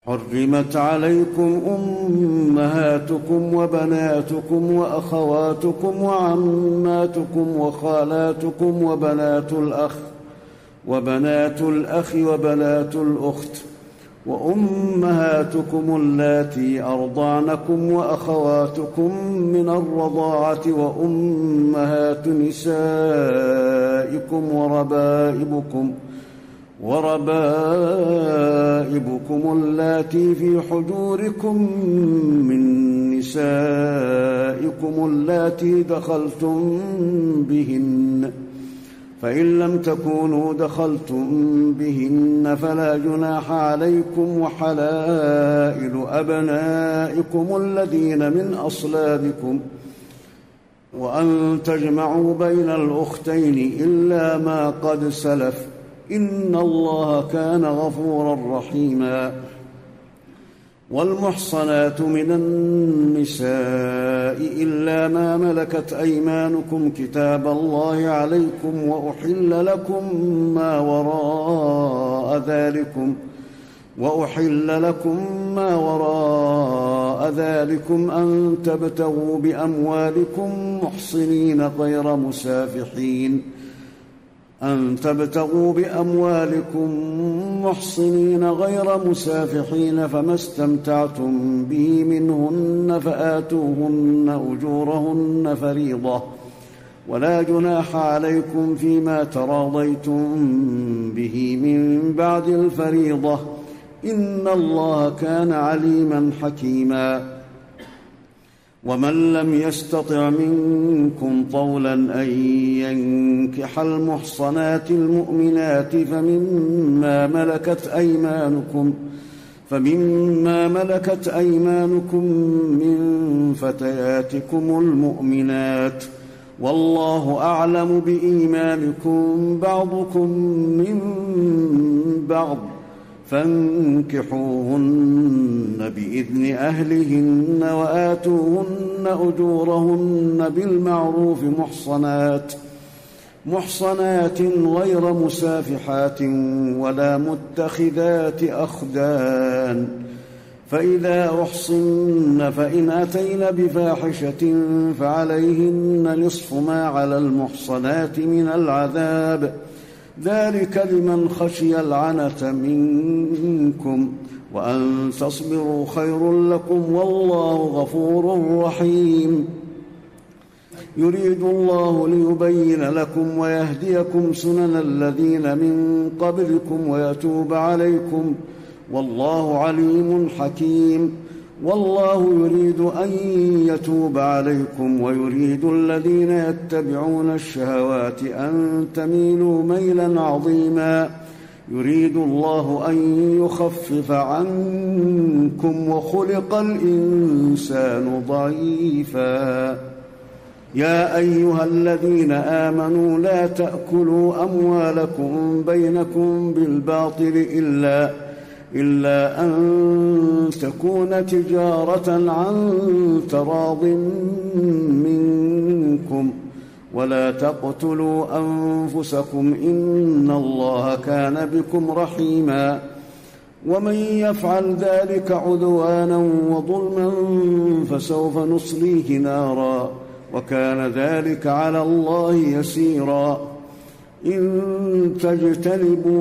حرمت عليكم أمهاتكم وبناتكم وأخواتكم وعماتكم وخالاتكم وبنات الأخ وبنات الأخت وأمهاتكم اللاتي أرضعنكم وأخواتكم من الرضاعة وأمهات نسائكم وربائبكم اللاتي في حجوركم من نسائكم اللاتي دخلتم بهن، فإن لم تكونوا دخلتم بهن فلا جناح عليكم، وحلائل أبنائكم الذين من أصلابكم، وأن تجمعوا بين الأختين إلا ما قد سلف، إن الله كان غفورا رحيما. والمحصنات من النساء إلا ما ملكت أيمانكم كتاب الله عليكم، وأحل لكم ما وراء ذلكم أن تبتغوا بأموالكم محصنين غير مسافحين، فما استمتعتم به منهن فآتوهن أجورهن فريضة، ولا جناح عليكم فيما تراضيتم به من بعد الفريضة، إن الله كان عليما حكيما. ومن لم يستطع منكم طولا أن ينكح المحصنات المؤمنات فمما ملكت أيمانكم من فتياتكم المؤمنات، والله أعلم بإيمانكم بعضكم من بعض، فانكحوهن بإذن أهلهن وآتوهن أجورهن بالمعروف محصنات غير مسافحات ولا متخذات أخدان، فإذا أحصن فإن أتين بفاحشة فعليهن نصف ما على المحصنات من العذاب، ذلك لمن خشي العنة منكم، وأن تصبروا خير لكم، والله غفور رحيم. يريد الله ليبين لكم ويهديكم سنن الذين من قبلكم ويتوب عليكم، والله عليم حكيم. والله يريد أن يتوب عليكم ويريد الذين يتبعون الشهوات أن تميلوا ميلا عظيما، يريد الله أن يخفف عنكم وخلق الإنسان ضعيفا. يا أيها الذين آمنوا لا تأكلوا أموالكم بينكم بالباطل إلا أن تكون تجارة عن تراض منكم، ولا تقتلوا أنفسكم، إن الله كان بكم رحيما. ومن يفعل ذلك عدوانا وظلما فسوف نصليه نارا، وكان ذلك على الله يسيرا. إن تجتنبوا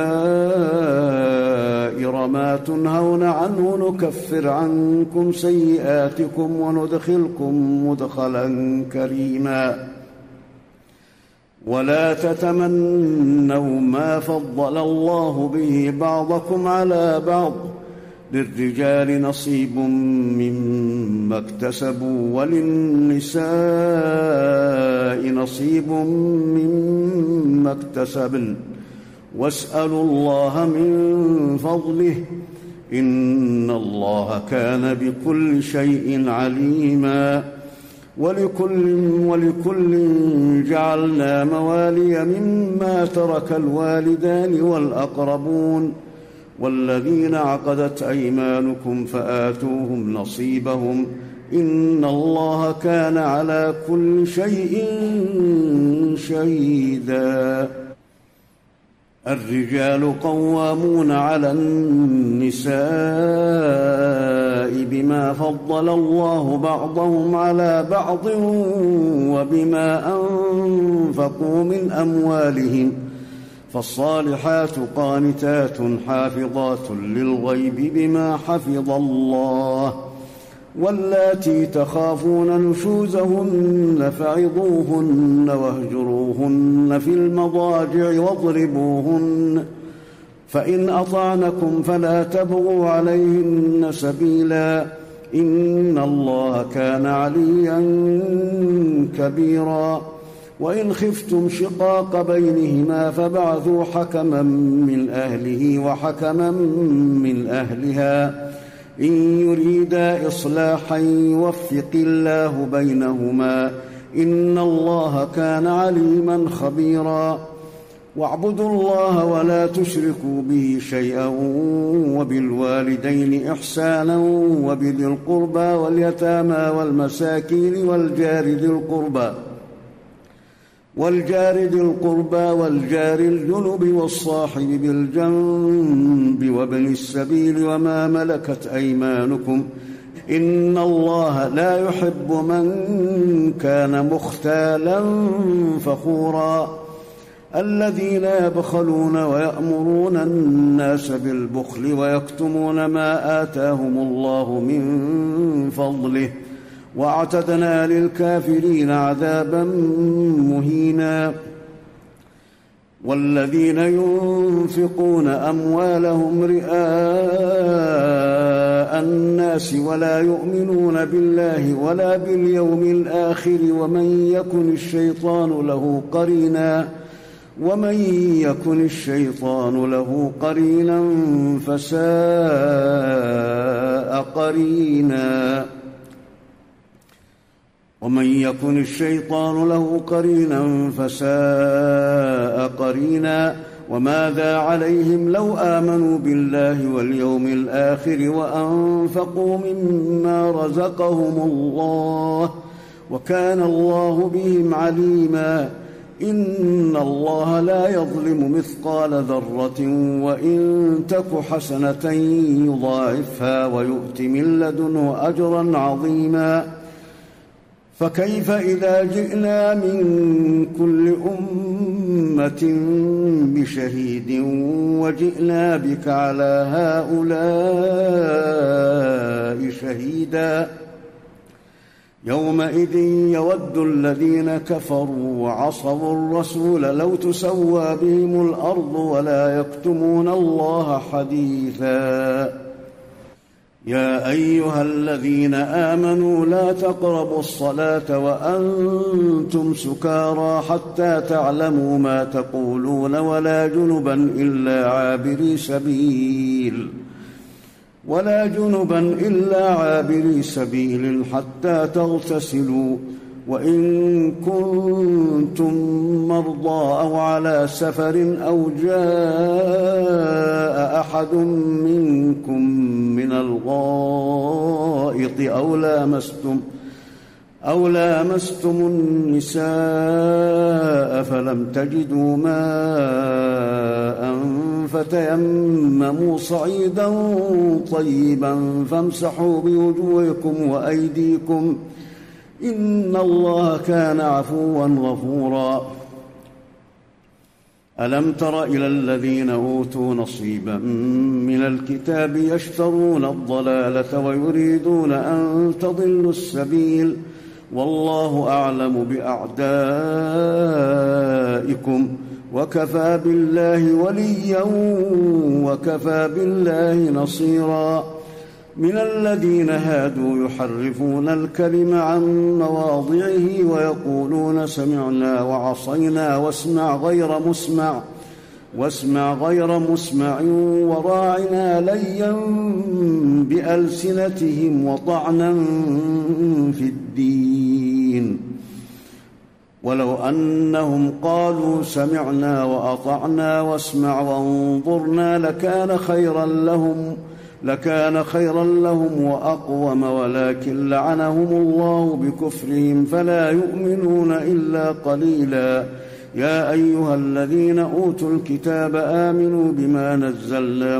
كبائر ما تنهون عنه نكفر عنكم سيئاتكم وندخلكم مدخلا كريما. ولا تتمنوا ما فضل الله به بعضكم على بعض، للرجال نصيب مما اكتسبوا وللنساء نصيب مما اكتسبن، واسألوا الله من فضله، إن الله كان بكل شيء عليما. ولكل جعلنا موالي مما ترك الوالدان والأقربون والذين عقدت أيمانكم فآتوهم نصيبهم، إن الله كان على كل شيء شهيدا. الرجال قوامون على النساء بما فضل الله بعضهم على بعض وبما أنفقوا من أموالهم، فالصالحات قانتات حافظات للغيب بما حفظ الله، واللاتي تخافون نشوزهن فعظوهن واهجروهن في المضاجع واضربوهن، فإن أطعنكم فلا تبغوا عليهن سبيلا، إن الله كان عليا كبيرا. وإن خفتم شقاق بينهما فابعثوا حكما من أهله وحكما من أهلها إن يريدا إصلاحا يوفق الله بينهما، إن الله كان عليما خبيرا. واعبدوا الله ولا تشركوا به شيئا، وبالوالدين إحسانا، وبذي القربى واليتامى والمساكين والجار ذي القربى والجار الجنب والصاحب بالجنب وابن السبيل وما ملكت أيمانكم، إن الله لا يحب من كان مختالا فخورا. الذين يبخلون ويأمرون الناس بالبخل ويكتمون ما آتاهم الله من فضله، واعتدنا للكافرين عذابا مهينا. والذين ينفقون أموالهم رئاء الناس ولا يؤمنون بالله ولا باليوم الآخر ومن يكن الشيطان له قرينا فساء قرينا. ومن يكن الشيطان له قرينا فساء قرينا. وماذا عليهم لو آمنوا بالله واليوم الآخر وأنفقوا مما رزقهم الله، وكان الله بهم عليما. إن الله لا يظلم مثقال ذرة وإن تك حسنة يضاعفها ويؤت من لدنه أجرا عظيما. فكيف إذا جئنا من كل أمة بشهيد وجئنا بك على هؤلاء شهيدا، يومئذ يود الذين كفروا وعصوا الرسول لو تسوى بهم الأرض ولا يكتمون الله حديثا. يا أيها الذين آمنوا لا تقربوا الصلاة وأنتم سكارى حتى تعلموا ما تقولون ولا جنبا إلا عابري سبيل حتى تغتسلوا، وإن كنتم مرضى أو على سفر أو جاء أحد منكم من الغائط أو لامستم النساء فلم تجدوا ماء فتيمموا صعيدا طيبا فامسحوا بوجوهكم وأيديكم، إن الله كان عفوا غفورا. ألم تر إلى الذين أوتوا نصيبا من الكتاب يشترون الضلالة ويريدون أن تضلوا السبيل، والله أعلم بأعدائكم، وكفى بالله وليا وكفى بالله نصيرا. من الذين هادوا يحرفون الكلم عن مواضعه ويقولون سمعنا وعصينا واسمع غير مسمع وراعنا ليا بألسنتهم وطعنا في الدين. ولو أنهم قالوا سمعنا وأطعنا واسمع وانظرنا لكان خيرا لهم وأقوم، ولكن لعنهم الله بكفرهم فلا يؤمنون إلا قليلا. يا أيها الذين أوتوا الكتاب آمنوا بما نزلنا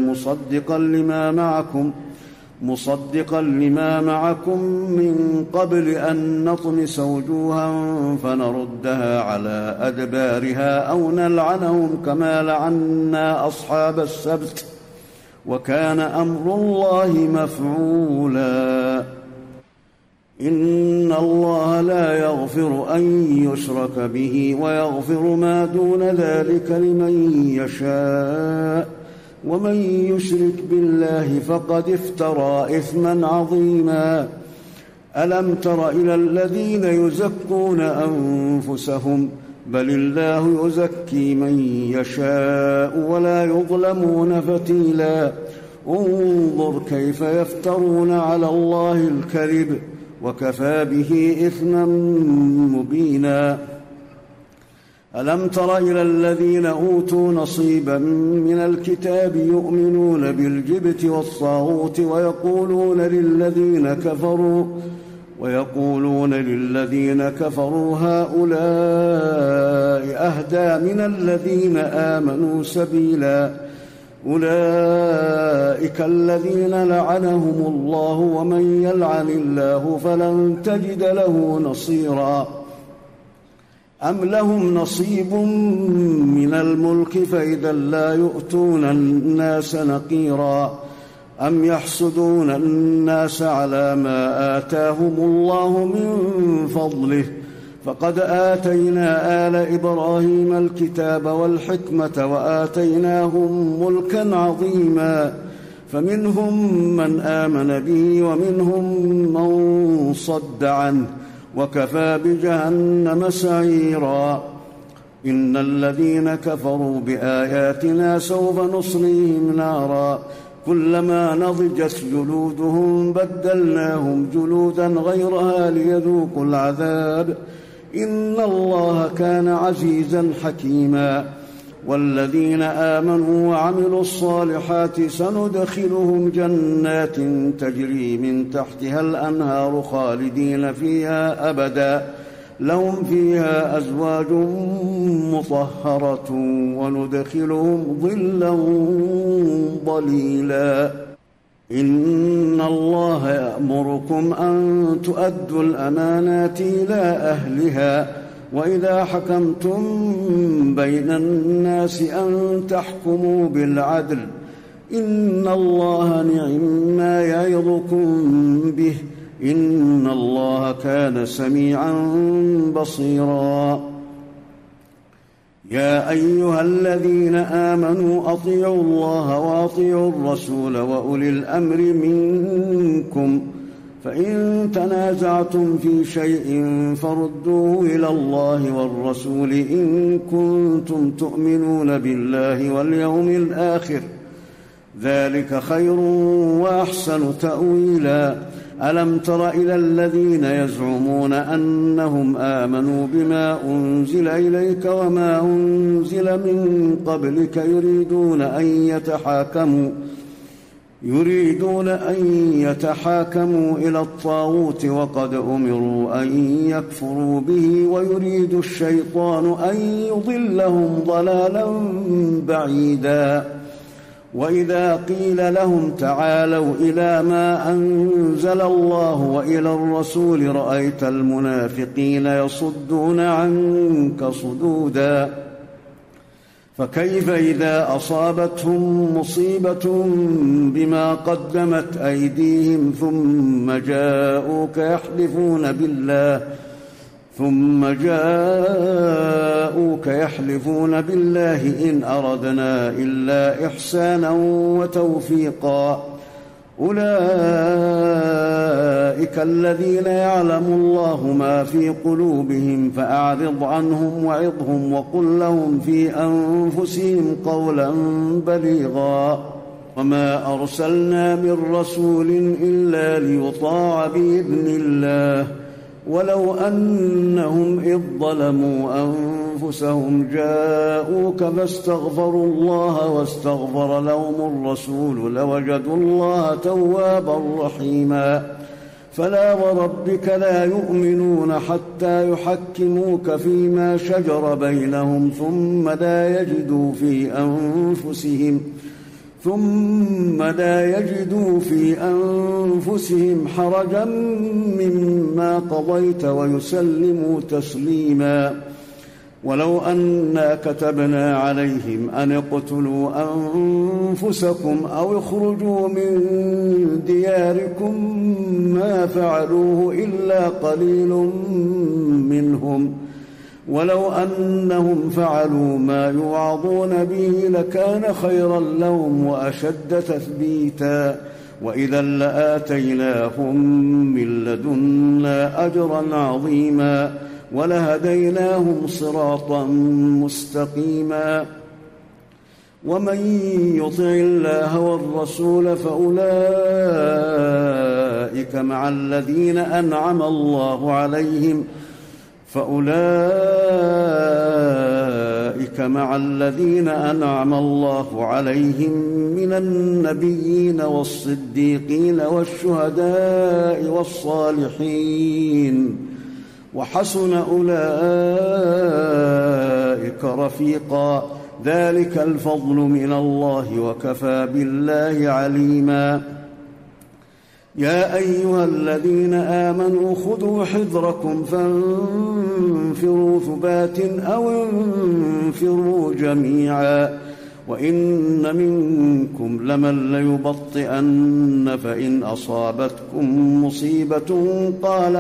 مصدقا لما معكم من قبل أن نطمس وجوها فنردها على أدبارها أو نلعنهم كما لعنا أصحاب السبت وكان أمر الله مفعولا. إن الله لا يغفر أن يشرك به ويغفر ما دون ذلك لمن يشاء ومن يشرك بالله فقد افترى إثما عظيما. ألم تر إلى الذين يزكون أنفسهم بل الله يزكي من يشاء ولا يظلمون فتيلا. انظر كيف يفترون على الله الكذب وكفى به إثما مبينا. ألم تر إلى الذين أوتوا نصيبا من الكتاب يؤمنون بالجبت والطاغوت ويقولون للذين كفروا هؤلاء أهدى من الذين آمنوا سبيلا. أولئك الذين لعنهم الله ومن يلعن الله فلن تجد له نصيرا. أم لهم نصيب من الملك فإذا لا يؤتون الناس نقيرا. أم يحسدون الناس على ما آتاهم الله من فضله فقد آتينا آل إبراهيم الكتاب والحكمة وآتيناهم ملكا عظيما. فمنهم من آمن به ومنهم من صد عنه وكفى بجهنم سعيرا. إن الذين كفروا بآياتنا سوف نصليهم نارا كلما نضجت جلودهم بدلناهم جلودا غيرها ليذوقوا العذاب إن الله كان عزيزا حكيما. والذين آمنوا وعملوا الصالحات سندخلهم جنات تجري من تحتها الأنهار خالدين فيها أبدا لهم فيها أزواج مطهرة وندخلهم ظلا ظليلا. إن الله يأمركم أن تؤدوا الأمانات إلى أهلها وإذا حكمتم بين الناس أن تحكموا بالعدل إن الله نعم يعظكم به إن الله كان سميعا بصيرا. يا أيها الذين آمنوا أطيعوا الله وأطيعوا الرسول وأولي الأمر منكم فإن تنازعتم في شيء فردوه إلى الله والرسول إن كنتم تؤمنون بالله واليوم الآخر ذلك خير وأحسن تأويلا. ألم تر إلى الذين يزعمون أنهم آمنوا بما أنزل إليك وما أنزل من قبلك يريدون أن يتحاكموا إلى الطاغوت وقد أمروا أن يكفروا به ويريد الشيطان أن يضلهم ضلالا بعيدا. وإذا قيل لهم تعالوا إلى ما أنزل الله وإلى الرسول رأيت المنافقين يصدون عنك صدودا. فكيف إذا أصابتهم مصيبة بما قدمت أيديهم ثم جاءوك يحلفون بالله إن أردنا إلا إحسانا وتوفيقا. أولئك الذين يعلم الله ما في قلوبهم فأعرض عنهم وعظهم وقل لهم في أنفسهم قولا بليغا. وما أرسلنا من رسول إلا ليطاع بإذن الله ولو أنهم إذ ظلموا أنفسهم جاءوك فاستغفروا الله واستغفر لهم الرسول لوجدوا الله توابا رحيما. فلا وربك لا يؤمنون حتى يحكموك فيما شجر بينهم ثم لا يجدوا في أنفسهم حرجا مما قضيت ويسلموا تسليما. ولو أنا كتبنا عليهم أن اقتلوا أنفسكم أو اخرجوا من دياركم ما فعلوه إلا قليل منهم، ولو أنهم فعلوا ما يوعظون به لكان خيرا لهم وأشد تثبيتا، وإذا لآتيناهم من لدنا أجرا عظيما ولهديناهم صراطا مستقيما. ومن يطع الله والرسول فأولئك مع الذين أنعم الله عليهم من النبيين والصديقين والشهداء والصالحين، وحسن أولئك رفيقا. ذلك الفضل من الله وكفى بالله عليما. يا أيها الذين آمنوا خذوا حذركم فانفروا ثبات أو انفروا جميعا، وإن منكم لمن ليبطئن فإن أصابتكم مصيبة قال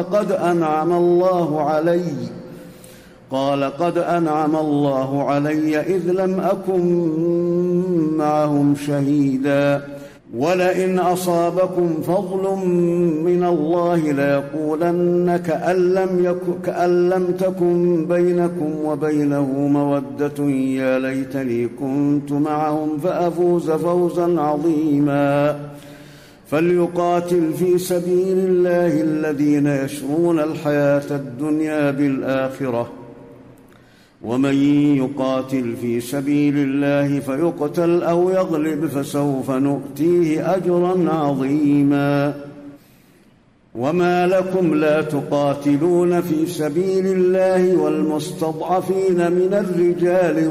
قد أنعم الله علي إذ لم أكن معهم شهيدا، ولئن أصابكم فضل من الله ليقولن كأن لم تكن بينكم وبينه مودة يا ليتني كنت معهم فأفوز فوزا عظيما. فليقاتل في سبيل الله الذين يشرون الحياة الدنيا بالآخرة، ومن يقاتل في سبيل الله فيقتل أو يغلب فسوف نؤتيه أجرا عظيما. وما لكم لا تقاتلون في سبيل الله والمستضعفين من الرجال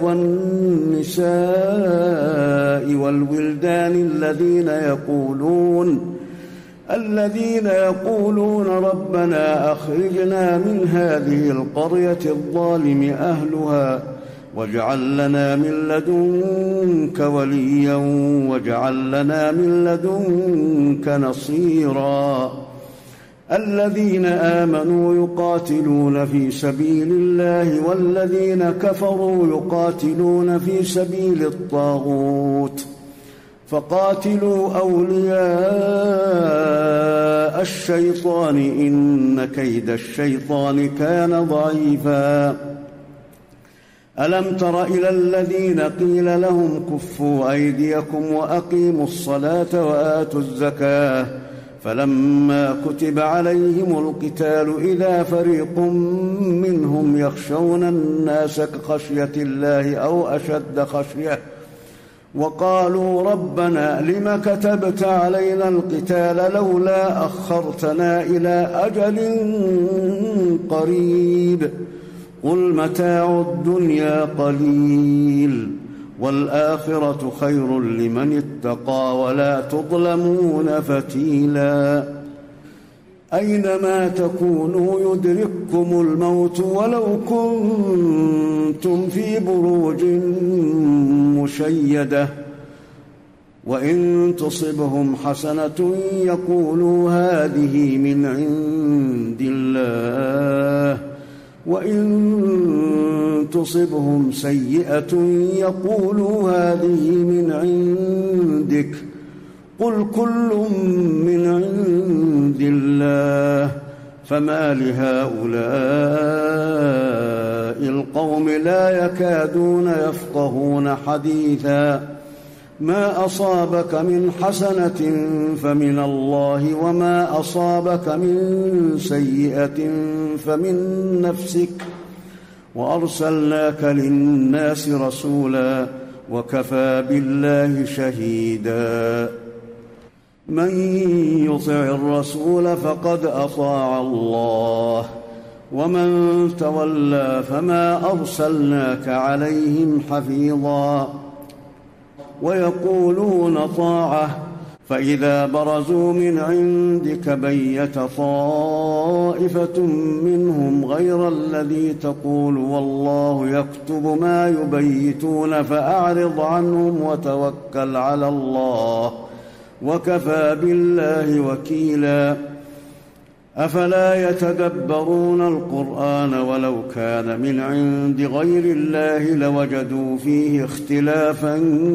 والنساء والولدان الذين يقولون ربنا أخرجنا من هذه القرية الظالم أهلها واجعل لنا من لدنك وليا واجعل لنا من لدنك نصيرا. الذين آمنوا يقاتلون في سبيل الله والذين كفروا يقاتلون في سبيل الطاغوت، فقاتلوا أولياء الشيطان إن كيد الشيطان كان ضعيفا. ألم تر إلى الذين قيل لهم كفوا أيديكم وأقيموا الصلاة وآتوا الزكاة فلما كتب عليهم القتال إذا فريق منهم يخشون الناس كخشية الله أو أشد خشية وقالوا ربنا لم كتبت علينا القتال لولا أخرتنا إلى أجل قريب قل متاع الدنيا قليل والآخرة خير لمن اتقى ولا تظلمون فتيلا. أينما تكونوا يدرككم الموت ولو كنتم في بروج مشيدة وإن تصبهم حسنة يقولوا هذه من عند الله وإن تصبهم سيئة يقولوا هذه من عندك قل كل من عند الله فما لهؤلاء القوم لا يكادون يفقهون حديثا. ما أصابك من حسنة فمن الله وما أصابك من سيئة فمن نفسك وأرسلناك للناس رسولا وكفى بالله شهيدا. من يطع الرسول فقد أطاع الله ومن تولى فما أرسلناك عليهم حفيظا ويقولون طاعة فإذا برزوا من عندك بيت طائفة منهم غير الذي تقول والله يكتب ما يبيتون فأعرض عنهم وتوكل على الله وكفى بالله وكيلا أفلا يتدبرون القرآن ولو كان من عند غير الله لوجدوا فيه اختلافا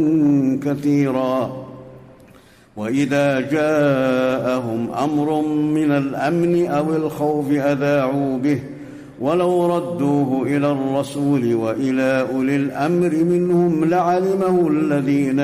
كثيرا وإذا جاءهم أمر من الأمن أو الخوف أذاعوا به ولو ردوه إلى الرسول وإلى أولي الأمر منهم لعلمه الذين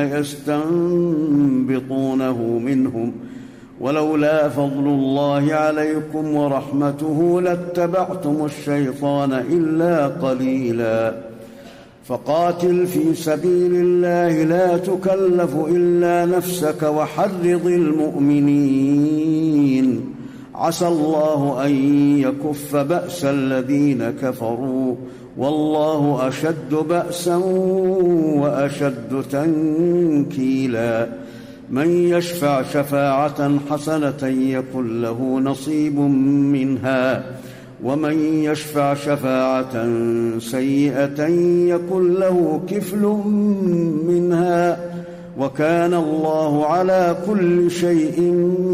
يستنبطونه منهم ولولا فضل الله عليكم ورحمته لاتبعتم الشيطان إلا قليلا فقاتل في سبيل الله لا تكلف إلا نفسك وحرض المؤمنين عسى الله أن يكف بأس الذين كفروا والله أشد بأسا وأشد تنكيلا من يشفع شفاعة حسنة يكن له نصيب منها ومن يشفع شفاعة سيئة يكن له كفل منها وكان الله على كل شيء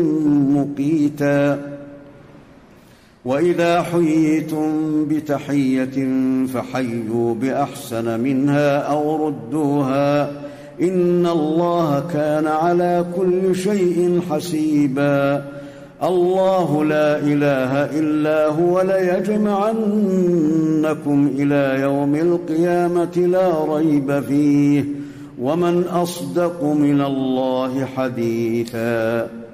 مقيتا وإذا حييتم بتحية فحيوا بأحسن منها أو ردوها إن الله كان على كل شيء حسيبا الله لا إله إلا هو ليجمعنكم إلى يوم القيامة لا ريب فيه ومن أصدق من الله حديثا